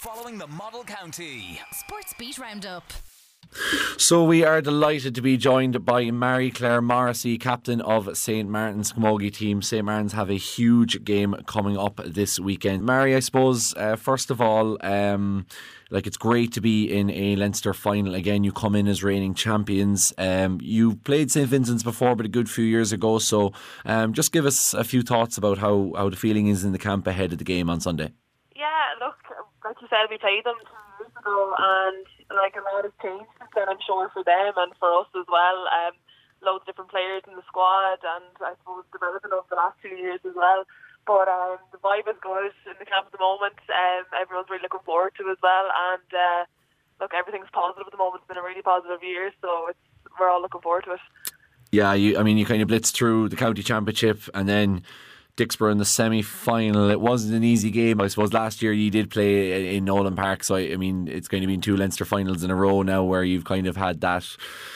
following the Model County Sports Beat Roundup. So we are delighted to be joined by Marie-Claire Morrissey, captain of St. Martin's Camogie team. St. Martin's have a huge game coming up this weekend. Mary, I suppose, first of all, it's great to be in a Leinster final again. You come in as reigning champions. You played St. Vincent's before, but a good few years ago. So just give us a few thoughts about how the feeling is in the camp ahead of the game on Sunday. Yeah, look, like you said, we played them 2 years ago, and a lot has changed since then, I'm sure, for them and for us as well. Loads of different players in the squad, and I suppose developing over the last 2 years as well. But the vibe is good in the camp at the moment. Everyone's really looking forward to it as well, and look, everything's positive at the moment. It's been a really positive year, so we're all looking forward to it. Yeah, you kind of blitzed through the county championship and then Dicksboro in the semi-final. It wasn't an easy game. I suppose last year you did play in Nolan Park, so I mean it's going to be 2 Leinster finals in a row now where you've kind of had that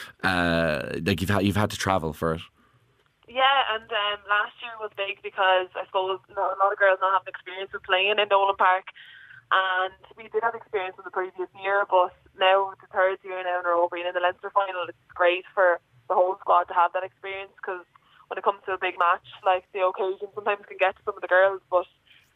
you've had to travel for it. Yeah, and last year was big because I suppose a lot of girls not having experience with playing in Nolan Park, and we did have experience in the previous year, but now the third year now in a row being in the Leinster final, it's great for the whole squad to have that experience, because when it comes to a big match, like, the occasion sometimes can get to some of the girls, but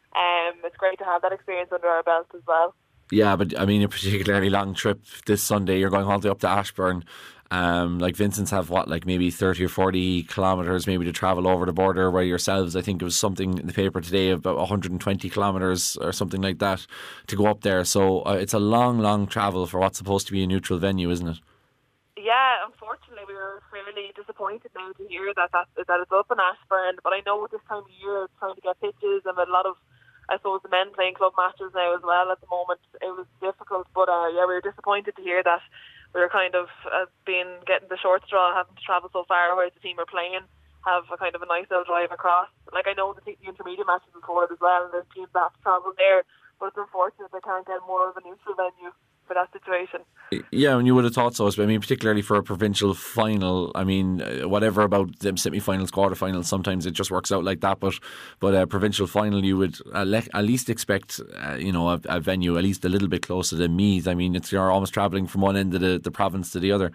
it's great to have that experience under our belt as well. Yeah, but I mean, a particularly long trip this Sunday. You're going all the way up to Ashbourne. Like Vincent's have maybe 30 or 40 kilometres maybe to travel over the border, where yourselves, I think it was something in the paper today about 120 kilometres or something like that to go up there. So it's a long travel for what's supposed to be a neutral venue, isn't it? Yeah, unfortunately we were fairly disappointed now to hear that it's up in Ashbourne, but I know at this time of year it's trying to get pitches, and with a lot of, I suppose, the men playing club matches now as well at the moment, it was difficult, but we were disappointed to hear that we were kind of getting the short straw, having to travel so far, whereas the team are playing have a kind of a nice little drive across. Like, I know the intermediate matches before it as well, and there's teams that have to travel there, but it's unfortunate they can't get more of a neutral venue for that situation. Yeah, and you would have thought so. I mean, particularly for a provincial final. I mean, whatever about them semi-finals, quarter-finals, sometimes it just works out like that. But a provincial final, you would at least expect, a venue at least a little bit closer than Meath. I mean, you're almost travelling from one end of the province to the other.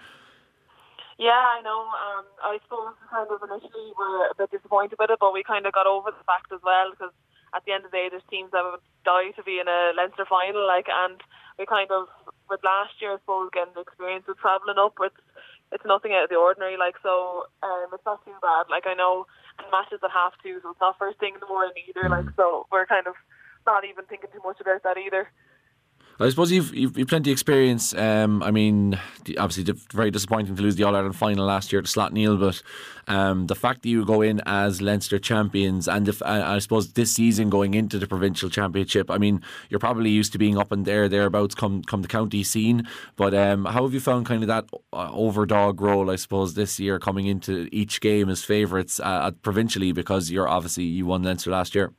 Yeah, I know. I suppose kind of initially we're a bit disappointed with it, but we kind of got over the fact as well, because at the end of the day, there's teams that would die to be in a Leinster final, and we kind of, with last year, I suppose, getting the experience of travelling up, it's nothing out of the ordinary, so it's not too bad. Like, I know the matches at 2:30, so it's not first thing in the morning either, so we're kind of not even thinking too much about that either. I suppose you've plenty of experience. I mean, obviously very disappointing to lose the All-Ireland final last year to Slaughtneil, but the fact that you go in as Leinster champions, and I suppose this season going into the provincial championship, I mean, you're probably used to being up and thereabouts come the county scene, but how have you found kind of that overdog role, I suppose, this year, coming into each game as favourites provincially, because you won Leinster last year?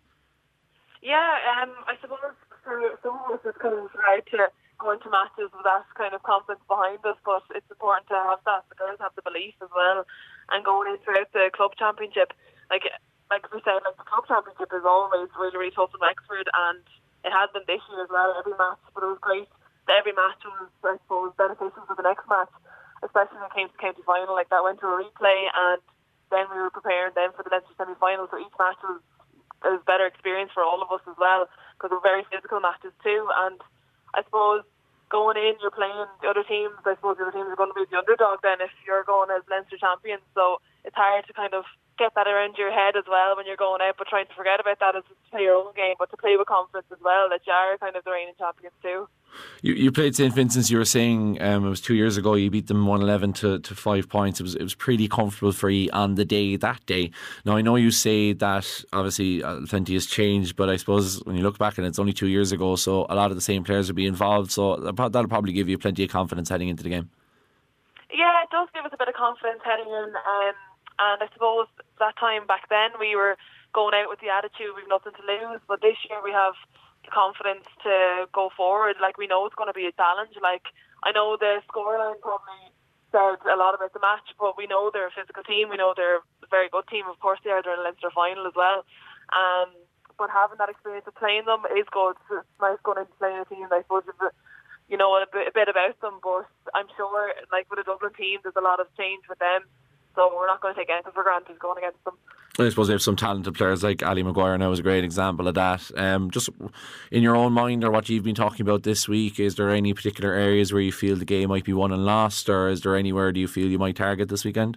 Yeah, I suppose for some of us it's kind of hard to go into matches with that kind of confidence behind us, but it's important to have that. The girls have the belief as well, and going in throughout the club championship, like we said, the club championship is always really, really tough in Wexford, and it has been this year as well, every match, but it was great that every match was, I suppose, beneficial for the next match, especially when it came to county final. Like, that went to a replay, and then we were preparing then for the Leinster semi-final, so each match was better experience for all of us as well, because they're very physical matches too. And I suppose going in, you're playing the other teams. I suppose the other teams are going to be the underdog then if you're going as Leinster champions, so it's hard to kind of get that around your head as well when you're going out, but trying to forget about that as to play your own game, but to play with confidence as well, that you are kind of the reigning champions too. You played St. Vincent's, you were saying it was 2 years ago, you beat them 111 to 5 points. It was pretty comfortable for you on that day. Now, I know you say that obviously plenty has changed, but I suppose when you look back and it's only 2 years ago, so a lot of the same players will be involved, so that'll probably give you plenty of confidence heading into the game. Yeah, it does give us a bit of confidence heading in, and I suppose that time back then we were going out with the attitude we've nothing to lose, but this year we have the confidence to go forward. Like, we know it's going to be a challenge. Like, I know the scoreline probably said a lot about the match, but we know they're a physical team. We know they're a very good team. Of course they are. They're in a Leinster final as well. but having that experience of playing them is good. It's nice going into playing a team, I suppose, you know, a bit about them, but I'm sure, like with a Dublin team, there's a lot of change with them, so we're not going to take anything for granted going against them. I suppose they have some talented players like Ali Maguire now is a great example of that. Just in your own mind, or what you've been talking about this week, is there any particular areas where you feel the game might be won and lost, or is there anywhere do you feel you might target this weekend?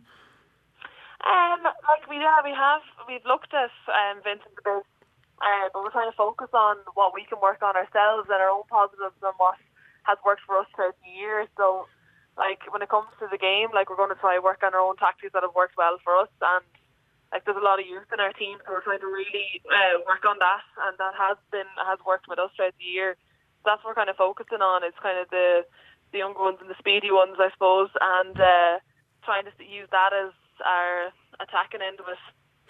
We've looked at Vincent a bit, but we're trying to focus on what we can work on ourselves and our own positives and what has worked for us throughout the year. So, like when it comes to the game, like we're going to try work on our own tactics that have worked well for us, and like there's a lot of youth in our team, so we're trying to really work on that, and that has worked with us throughout the year. So that's what we're kind of focusing on. It's kind of the younger ones and the speedy ones, I suppose, and trying to use that as our attacking end of it.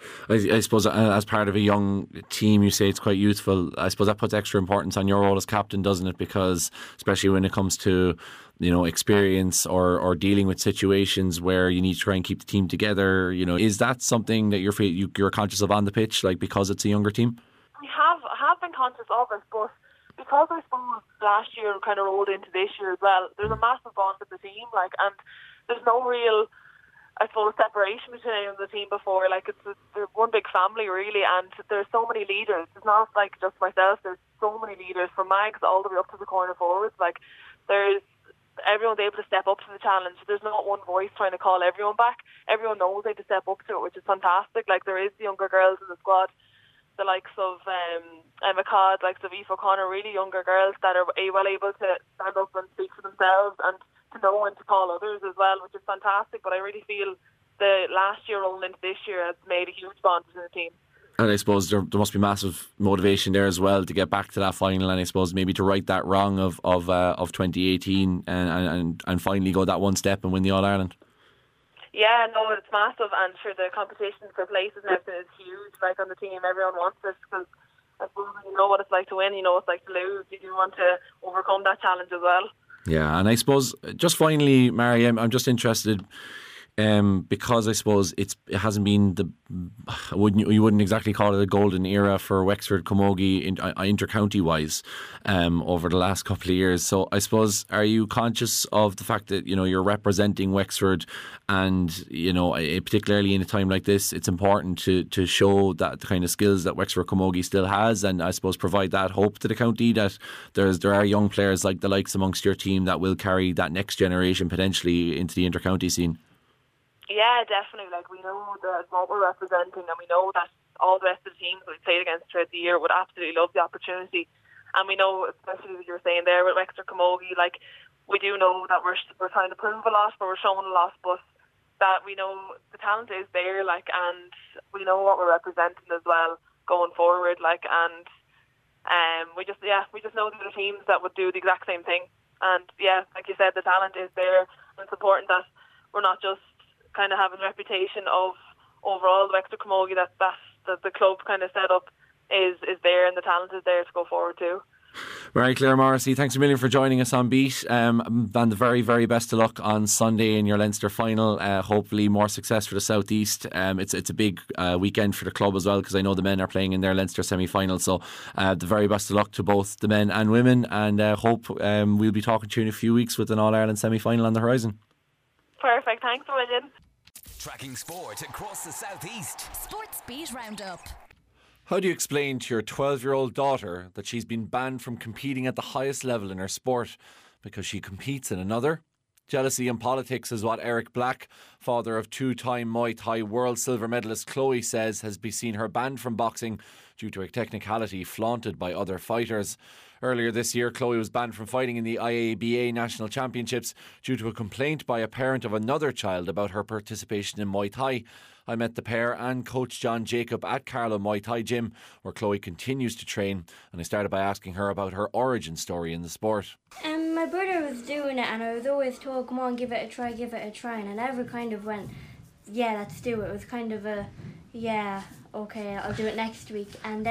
I suppose as part of a young team, you say it's quite youthful. I suppose that puts extra importance on your role as captain, doesn't it? Because especially when it comes to, you know, experience or dealing with situations where you need to try and keep the team together, you know, is that something that you're conscious of on the pitch, like because it's a younger team? I have been conscious of it, but because I suppose last year kind of rolled into this year as well, there's a massive bond with the team, like, and there's no real, I suppose, separation between anyone in the team before. Like, they're one big family, really, and there's so many leaders. It's not like just myself. There's so many leaders, from Mags all the way up to the corner forwards. Like, everyone's able to step up to the challenge. There's not one voice trying to call everyone back. Everyone knows they have to step up to it, which is fantastic. Like, there is the younger girls in the squad, the likes of Emma Codd, likes of Aoife O'Connor, really younger girls that are well able to stand up and speak for themselves and to know when to call others as well, which is fantastic. But I really feel the last year rolling into this year has made a huge bond in the team. And I suppose there must be massive motivation there as well to get back to that final, and I suppose maybe to right that wrong of 2018 and finally go that one step and win the All-Ireland. Yeah, no, it's massive, and for the competition for places and everything is huge. Like on the team, everyone wants this, because I suppose you know what it's like to win, you know what it's like to lose. You do want to overcome that challenge as well. Yeah, and I suppose just finally, Mary, I'm just interested, because I suppose it hasn't been you wouldn't exactly call it a golden era for Wexford Camogie inter-county wise over the last couple of years. So I suppose, are you conscious of the fact that, you know, you're representing Wexford, and, you know, particularly in a time like this, it's important to show that the kind of skills that Wexford Camogie still has, and I suppose provide that hope to the county that there are young players like the likes amongst your team that will carry that next generation potentially into the inter-county scene? Yeah, definitely. Like, we know that what we're representing, and we know that all the rest of the teams that we played against throughout the year would absolutely love the opportunity. And we know, especially what you were saying there with Wexford Camogie, like, we do know that we're trying to prove a lot, but we're showing a lot, but that we know the talent is there, like, and we know what we're representing as well going forward, like, and we just know that there are teams that would do the exact same thing. And yeah, like you said, the talent is there, and it's important that we're not just kind of having a reputation of overall the Wexford Camogie, that the club kind of set up is there, and the talent is there to go forward too. Right, Claire Morrissey, thanks a million for joining us on Beat, and the very, very best of luck on Sunday in your Leinster final. Hopefully more success for the South East. It's a big weekend for the club as well, because I know the men are playing in their Leinster semi-final, so the very best of luck to both the men and women, and hope we'll be talking to you in a few weeks with an All-Ireland semi-final on the horizon. Perfect, thanks a million. Tracking sport across the Southeast. Sports Beat Roundup. How do you explain to your 12-year-old daughter that she's been banned from competing at the highest level in her sport because she competes in another? Jealousy in politics is what Eric Black, father of two-time Muay Thai world silver medalist Chloe, says has seen her banned from boxing due to a technicality flaunted by other fighters. Earlier this year, Chloe was banned from fighting in the IABA National Championships due to a complaint by a parent of another child about her participation in Muay Thai. I met the pair and coach John Jacob at Carlow Muay Thai Gym, where Chloe continues to train, and I started by asking her about her origin story in the sport. My brother was doing it, and I was always told, come on, give it a try, and I never kind of went, yeah, let's do it. It was kind of a, yeah, okay, I'll do it next week. And then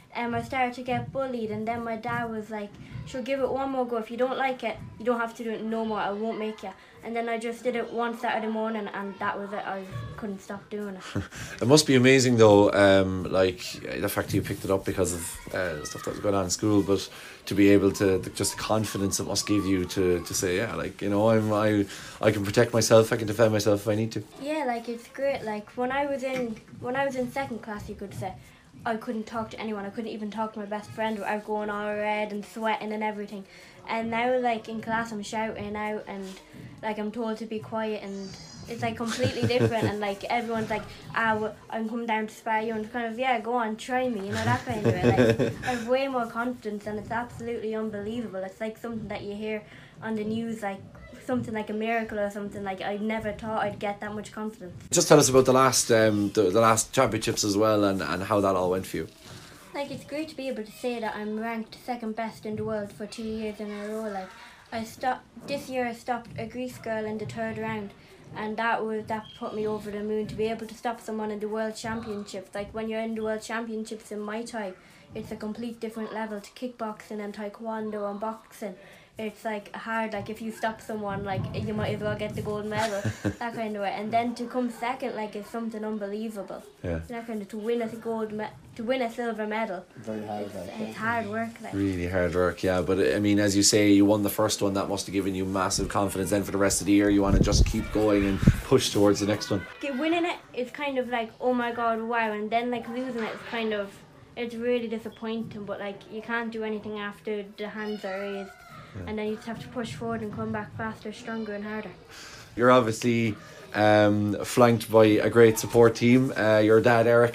I started to get bullied, and then my dad was like, "Sure, give it one more go. If you don't like it, you don't have to do it no more. I won't make you." And then I just did it one Saturday morning, and that was it. I couldn't stop doing it. It must be amazing though, like the fact that you picked it up because of stuff that was going on in school, but to be able to just the confidence it must give you to say, yeah, like, you know, I can protect myself, I can defend myself if I need to. Yeah, like it's great. Like when I was in second class, you could say, I couldn't talk to anyone. I couldn't even talk to my best friend without going all red and sweating and everything. And now, like in class, I'm shouting out and like I'm told to be quiet, and it's like completely different. And like everyone's like, I'm coming down to spar you, and it's kind of, yeah, go on, try me, you know, that kind of way. Like I have way more confidence, and it's absolutely unbelievable. It's like something that you hear on the news, like something like a miracle or something. Like I never thought I'd get that much confidence. Just tell us about the last championships as well, and how that all went for you. Like it's great to be able to say that I'm ranked second best in the world for 2 years in a row. Like this year I stopped a Greece girl in the third round, and that put me over the moon to be able to stop someone in the World Championships. Like when you're in the World Championships in Muay Thai, it's a complete different level to kickboxing and taekwondo and boxing. It's like hard, like if you stop someone, like you might as well get the gold medal, that kind of way. And then to come second, like it's something unbelievable. Yeah. That kind of to win a silver medal. Very hard. It's hard work. Like. Really hard work, yeah. But I mean, as you say, you won the first one. That must have given you massive confidence. Then for the rest of the year, you want to just keep going and push towards the next one. Winning it is kind of like, oh my god, wow. And then like losing it is kind of, it's really disappointing. But like you can't do anything after the hands are raised. Yeah. And then you just have to push forward and come back faster, stronger and harder. You're obviously flanked by a great support team. Your dad Eric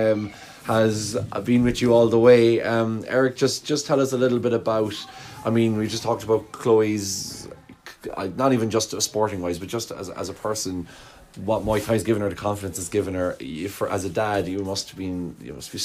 has been with you all the way. Eric, just tell us a little bit about, I mean, we just talked about Chloe's, not even just sporting wise, but just as a person, what Muay Thai's given her, the confidence it's given her. As a dad, you must be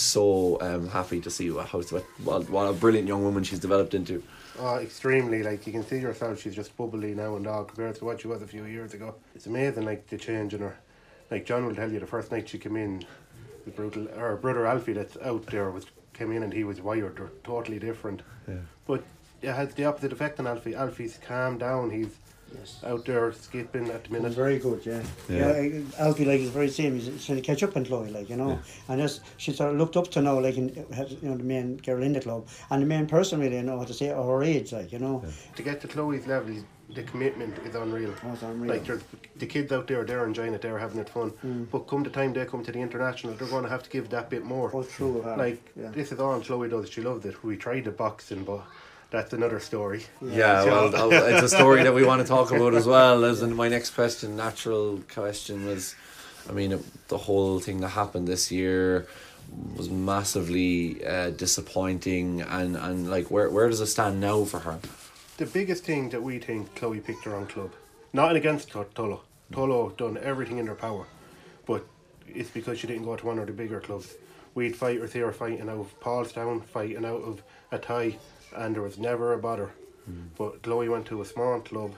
so happy to see what a brilliant young woman she's developed into. Oh, extremely. Like you can see yourself, she's just bubbly now and all compared to what she was a few years ago. It's amazing, like the change in her. Like John will tell you, the first night she came in, the brutal. Her brother Alfie that's out there came in and he was wired. They're totally different. Yeah. But it has the opposite effect on Alfie. Alfie's calmed down. He's out there skipping at the minute. Very good, yeah. Alfie, like, is very same. He's trying to catch up on Chloe, like, you know. Yeah. And just she sort of looked up to now, like, the main girl in the club and the main person, really, you know, to say at her age, like, you know. Yeah. To get to Chloe's level, the commitment is unreal. Oh, it's unreal. Like, the kids out there, they're enjoying it, they're having it fun. But come the time they come to the international, they're going to have to give that bit more. Oh, true. This is all Chloe does. She loves it. We tried the boxing, but that's another story. Yeah, well, it's a story that we want to talk about as well. As in my next question, natural question was, I mean, the whole thing that happened this year was massively disappointing, and like, where does it stand now for her? The biggest thing that we think, Chloe picked her own club. Not against Tullow. Tullow done everything in their power, but it's because she didn't go to one of the bigger clubs. We'd fighters here fighting out of Paulstown, fighting out of Athy, and there was never a bother. But Chloe went to a small club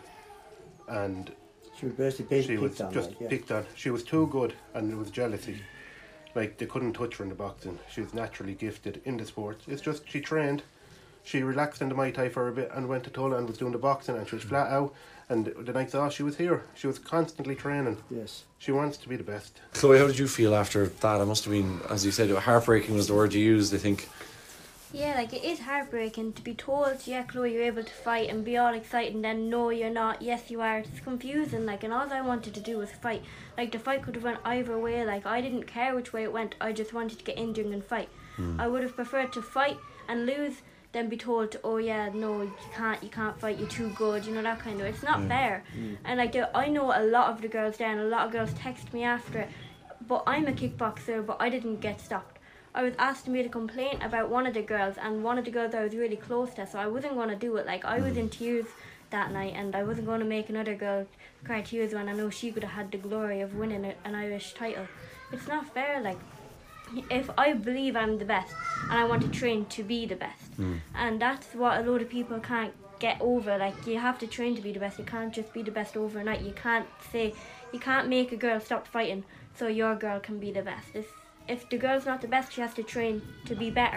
and she was basically picked on. She was too good, and it was jealousy. Like, they couldn't touch her in the boxing. She was naturally gifted in the sport. It's just she trained. She relaxed in the Muay Thai for a bit and went to Tullow and was doing the boxing, and she was flat out. And the nights off, she was here. She was constantly training. Yes. She wants to be the best. Chloe, how did you feel after that? It must have been, as you said, heartbreaking was the word you used, I think. Yeah, like it is heartbreaking to be told, yeah, Chloe, you're able to fight and be all excited, and then no, you're not, yes, you are. It's confusing, like, and all I wanted to do was fight. Like, the fight could have went either way. Like, I didn't care which way it went. I just wanted to get injured and fight. I would have preferred to fight and lose than be told, oh yeah, no, you can't fight, you're too good, you know, that kind of way. It's not fair. And like, I know a lot of the girls there, and a lot of girls text me after it, but I'm a kickboxer, but I didn't get stopped. I was asked to make a complaint about one of the girls, and one of the girls I was really close to, so I wasn't going to do it. Like, I was in tears that night, and I wasn't going to make another girl cry tears when I know she could have had the glory of winning an Irish title. It's not fair. Like, if I believe I'm the best, and I want to train to be the best, and that's what a lot of people can't get over. Like, you have to train to be the best. You can't just be the best overnight. You can't make a girl stop fighting so your girl can be the best. If the girl's not the best, she has to train to be better.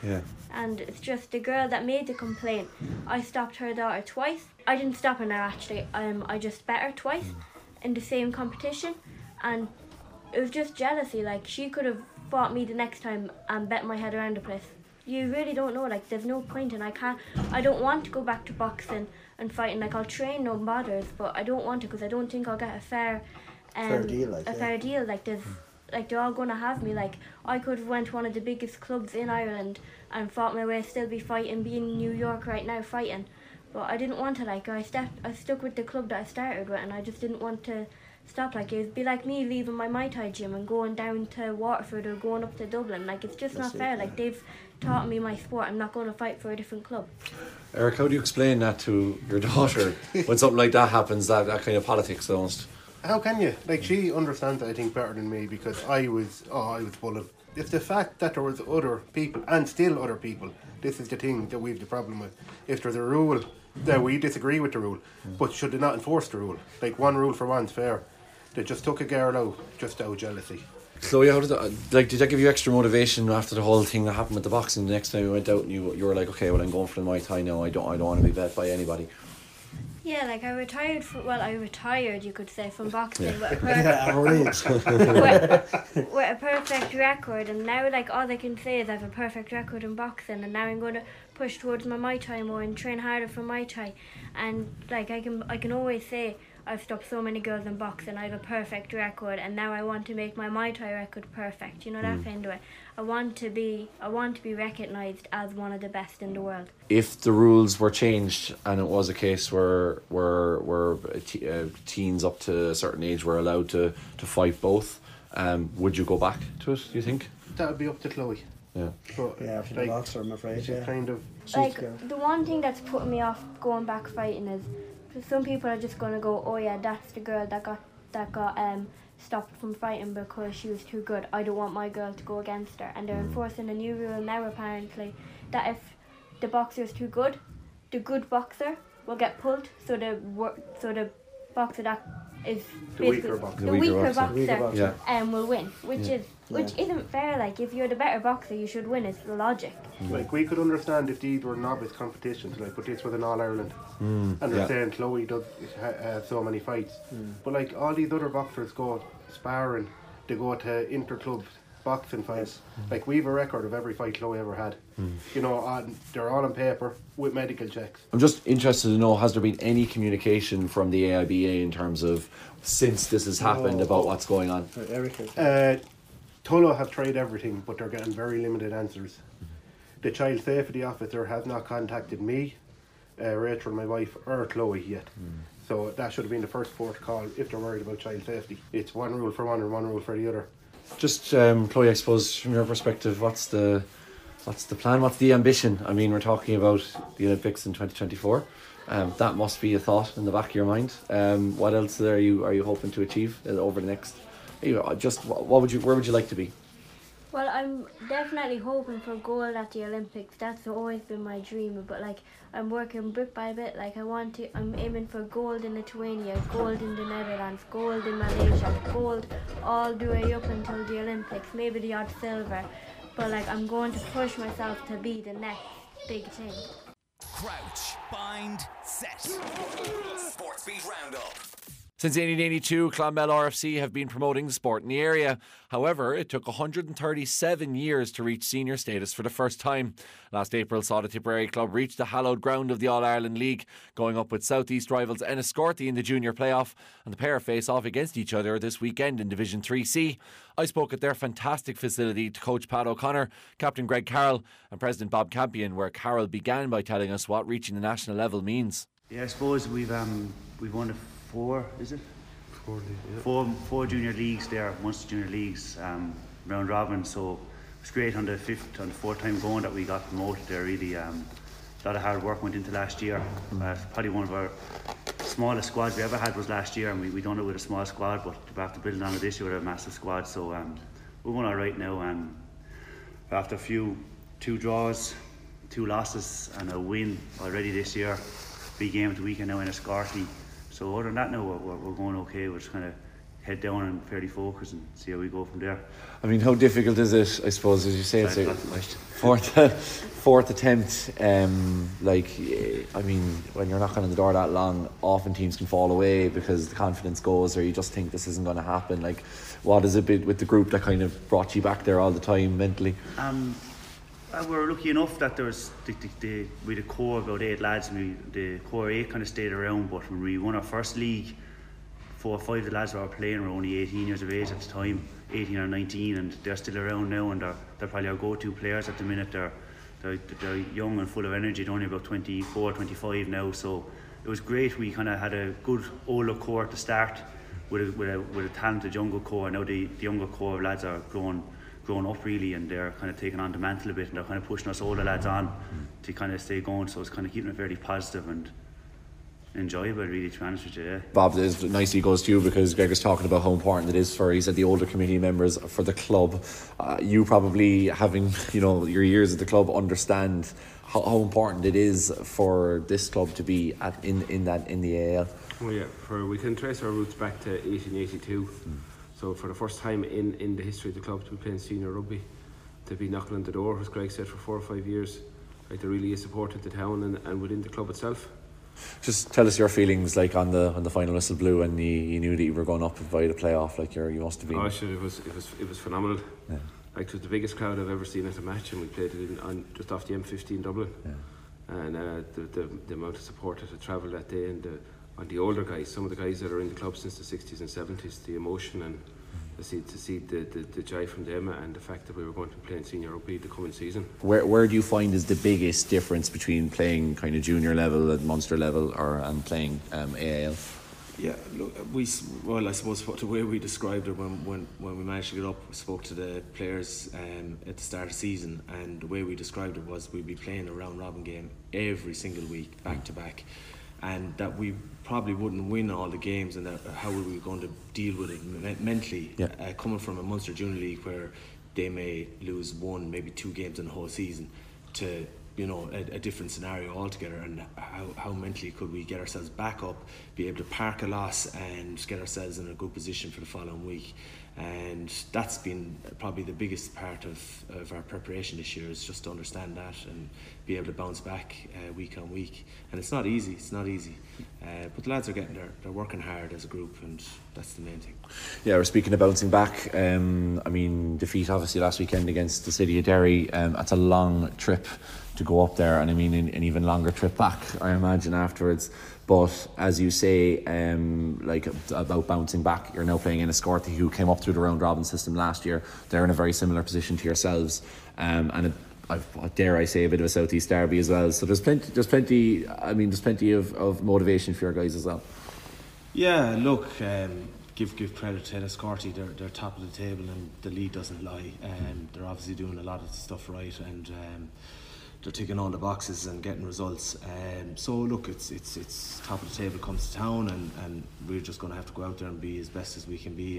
Yeah. And it's just the girl that made the complaint. I stopped her daughter twice. I didn't stop her now actually. I just bet her twice in the same competition, and it was just jealousy. Like, she could have fought me the next time and bet my head around the place. You really don't know. Like, there's no point, and I don't want to go back to boxing and fighting. Like, I'll train, no bothers, but I don't want to because I don't think I'll get a fair deal. fair deal. Like, they're all gonna have me. Like, I could have went to one of the biggest clubs in Ireland and fought my way, still be fighting, be in New York right now fighting. But I didn't want to. Like, I stuck with the club that I started with, and I just didn't want to stop. Like, it'd be like me leaving my Muay Thai gym and going down to Waterford or going up to Dublin. Like, it's just not fair. Like, they've taught me my sport. I'm not going to fight for a different club. Eric, how do you explain that to your daughter when something like that happens, that kind of politics almost? How can you? Like, she understands it, I think, better than me, because I was full of... It's the fact that there was other people, and still other people, this is the thing that we've the problem with. If there's a rule, that we disagree with the rule, but should they not enforce the rule? Like, one rule for one's fair. They just took a girl out, just out of jealousy. Chloe, how did that give you extra motivation after the whole thing that happened with the boxing? The next time you went out and you were like, okay, well, I'm going for the Muay Thai now. I don't want to be bet by anybody. Yeah, like, I retired, you could say, from boxing with, with a perfect record, and now, like, all I can say is I have a perfect record in boxing, and now I'm going to push towards my Muay Thai more and train harder for Muay Thai, and, like, I can always say I've stopped so many girls in boxing, I have a perfect record, and now I want to make my Muay Thai record perfect, you know, that kind of way. I want to be recognised as one of the best in the world. If the rules were changed and it was a case where teens up to a certain age were allowed to fight both, would you go back to it, do you think? That would be up to Chloe. Yeah. But, after the boxer, I'm afraid. Yeah. Kind of... Like, the one thing that's putting me off going back fighting is some people are just going to go, oh yeah, that's the girl that got stopped from fighting because she was too good. I don't want my girl to go against her. And they're enforcing a new rule now, apparently, that if the boxer is too good, the good boxer will get pulled, so the boxer that is the weaker boxer will win, which isn't fair. Like, if you're the better boxer, you should win. It's the logic. Like, we could understand if these were novice competitions, like, but this was an All-Ireland, and they're saying Chloe does have so many fights, but like, all these other boxers go sparring, they go to inter-club boxing fights. Like, we've a record of every fight Chloe ever had. You know, they're all on paper with medical checks. I'm just interested to know, has there been any communication from the AIBA in terms of, since this has happened, about what's going on? Tullow have tried everything, but they're getting very limited answers. The child safety officer has not contacted me, Rachel, my wife, or Chloe yet. So that should have been the first port call if they're worried about child safety. It's one rule for one and one rule for the other. Just Chloe, I suppose from your perspective, what's the plan? What's the ambition? I mean, we're talking about the Olympics in 2024. That must be a thought in the back of your mind. What else are you hoping to achieve over the next? Where would you like to be? Well, I'm definitely hoping for gold at the Olympics. That's always been my dream. But like, I'm working bit by bit. Like, I'm aiming for gold in Lithuania, gold in the Netherlands, gold in Malaysia, gold all the way up until the Olympics. Maybe the odd silver. But like, I'm going to push myself to be the next big thing. Crouch, bind, set. Sports Beat Roundup. Since 1882, Clonmel RFC have been promoting the sport in the area. However, it took 137 years to reach senior status for the first time. Last April saw the Tipperary club reach the hallowed ground of the All-Ireland League, going up with South East rivals Enniscorthy in the junior playoff, and the pair face off against each other this weekend in Division 3C. I spoke at their fantastic facility to Coach Pat O'Connor, Captain Greg Carroll and President Bob Campion, where Carroll began by telling us what reaching the national level means. Yeah, I suppose we've won the four junior leagues there, Munster junior leagues, round robin. So it's great on the fourth time going that we got promoted there. Really, a lot of hard work went into last year. Probably one of our smallest squads we ever had was last year, and we done it with a small squad, but we have to build on it this year with a massive squad. So we're going all right now, and after two draws, 2 losses, and a win already this year. Big game at the weekend now in Enniscorthy. So other than that, now we're going okay. We're just kind of head down and fairly focus and see how we go from there. I mean, how difficult is it, I suppose, as you say, it's a fourth attempt, I mean, when you're knocking on the door that long, often teams can fall away because the confidence goes, or you just think this isn't going to happen. Like, what is it with the group that kind of brought you back there all the time mentally? We were lucky enough that there was with the core about 8 lads, the core 8 kind of stayed around, but when we won our first league, 4 or 5 of the lads who were playing were only 18 years of age at the time, 18 or 19, and they're still around now, and they're probably our go-to players at the minute. They're young and full of energy. They're only about 24, 25 now, so it was great. We kind of had a good older core to start with a talented younger core. Now the younger core of lads are grown up really, and they're kind of taking on the mantle a bit, and they're kind of pushing us older lads on to kind of stay going, so it's kind of keeping it very positive and enjoyable, really, to be honest with you. Yeah. Bob, it's nice he goes to you, because Greg was talking about how important it is for, he said, the older community members for the club. You probably, having your years at the club, understand how important it is for this club to be in the AL. Oh yeah, we can trace our roots back to 1882. So for the first time in the history of the club to be playing senior rugby, to be knocking on the door, as Greg said, for 4 or 5 years, like, there really is support at the town and within the club itself. Just tell us your feelings, like, on the final whistle blew and you knew that you were going up via the playoff. Like, you must have been. Oh sure, it was phenomenal. Yeah. Like, it was the biggest crowd I've ever seen at a match, and we played it on just off the M50 in Dublin. Yeah. And the amount of support that had travelled that day, and on the older guys, some of the guys that are in the club since the 60s and 70s, the emotion and to see the joy from them, and the fact that we were going to play in senior rugby the coming season. Where do you find is the biggest difference between playing kind of junior level at Munster level and playing AIL? Yeah, look, I suppose the way we described it when we managed to get up, we spoke to the players at the start of the season, and the way we described it was we'd be playing a round robin game every single week, back to back, and that we probably wouldn't win all the games, and that how were we going to deal with it mentally, coming from a Munster Junior League where they may lose 1, maybe 2 games in the whole season, to a different scenario altogether, and how mentally could we get ourselves back up, be able to park a loss and get ourselves in a good position for the following week. And that's been probably the biggest part of our preparation this year, is just to understand that and be able to bounce back week on week. And it's not easy, but the lads are getting there, they're working hard as a group, and that's the main thing. Yeah, we're speaking of bouncing back. I mean, defeat obviously last weekend against the City of Derry. That's a long trip to go up there, and I mean an even longer trip back, I imagine, afterwards. But as you say, like about bouncing back, you're now playing in Escorthy, who came up through the round robin system last year. They're in a very similar position to yourselves, and dare I say, a bit of a Southeast derby as well. So there's plenty of motivation for your guys as well. Yeah, look, give credit to Escorthy. They're top of the table, and the lead doesn't lie. They're obviously doing a lot of stuff right, and they're ticking all the boxes and getting results. So look, it's top of the table comes to town, and we're just going to have to go out there and be as best as we can be,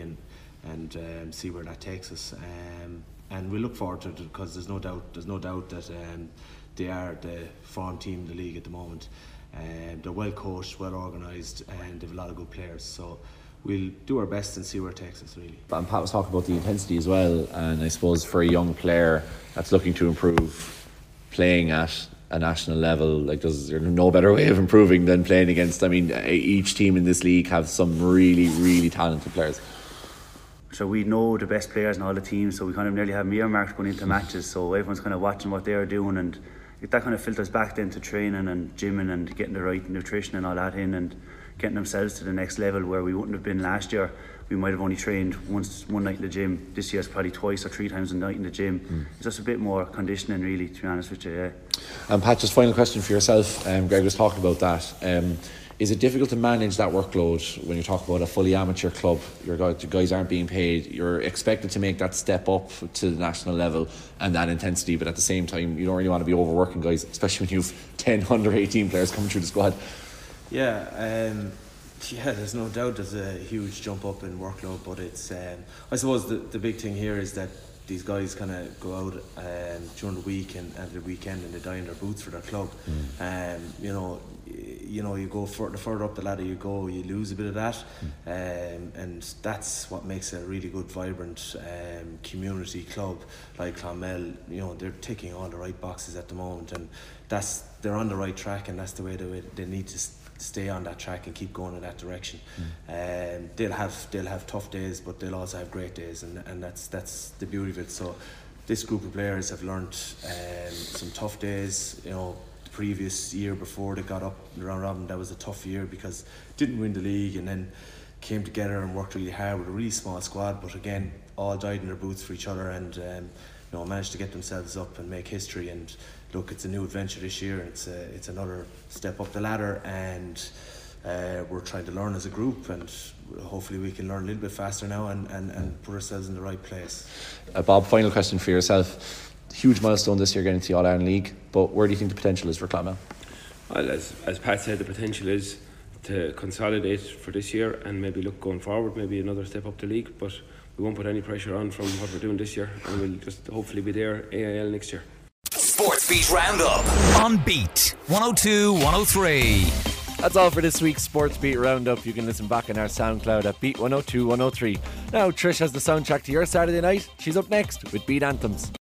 and see where that takes us. And we look forward to it, because there's no doubt that they are the form team in the league at the moment. They're well coached, well organised, and they've a lot of good players. So we'll do our best and see where it takes us, really. And Pat was talking about the intensity as well, and I suppose for a young player that's looking to improve, playing at a national level, like, there's no better way of improving than playing against, I mean, each team in this league have some really, really talented players. So we know the best players in all the teams, so we kind of nearly have earmarks going into matches, so everyone's kind of watching what they're doing, and that kind of filters back then to training and gymming and getting the right nutrition and all that in, and getting themselves to the next level where we wouldn't have been last year. We might have only trained one night in the gym. This year's probably 2 or 3 times a night in the gym. It's just a bit more conditioning, really, to be honest with you. Yeah. And Pat, just final question for yourself. Greg was talking about that. Is it difficult to manage that workload when you talk about a fully amateur club? Your guys aren't being paid. You're expected to make that step up to the national level and that intensity, but at the same time, you don't really want to be overworking guys, especially when you've 10 under 18 players coming through the squad. Yeah, there's no doubt there's a huge jump up in workload, but it's I suppose the big thing here is that these guys kind of go out during the week and the weekend, and they die in their boots for their club. you know, you go the further up the ladder you go, you lose a bit of that, and that's what makes a really good, vibrant community club like Clonmel. You know, they're ticking all the right boxes at the moment, and they're on the right track, and that's the way they need to stay on that track and keep going in that direction. They'll have tough days, but they'll also have great days, and that's the beauty of it. So this group of players have learned some tough days. You know, the previous year before they got up round robin, that was a tough year because didn't win the league, and then came together and worked really hard with a really small squad, but again all died in their boots for each other, and you know, managed to get themselves up and make history. And look, it's a new adventure this year. It's another step up the ladder, and we're trying to learn as a group, and hopefully we can learn a little bit faster now and put ourselves in the right place. Bob, final question for yourself. Huge milestone this year getting to the All-Ireland League, but where do you think the potential is for Clonmel? Well, as Pat said, the potential is to consolidate for this year and maybe look going forward, maybe another step up the league, but we won't put any pressure on from what we're doing this year, and we'll just hopefully be there AIL next year. Sports Beat Roundup on Beat 102 103. That's all for this week's Sports Beat Roundup. You can listen back on our SoundCloud at Beat 102 103. Now Trish has the soundtrack to your Saturday night. She's up next with Beat Anthems.